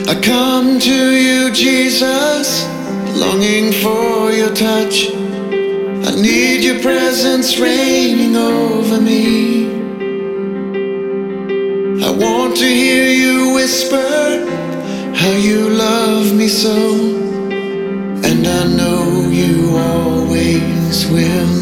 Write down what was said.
I come to you, Jesus, longing for your touch. I need your presence reigning over me. I want to hear you whisper how you love me so, and I know you always will.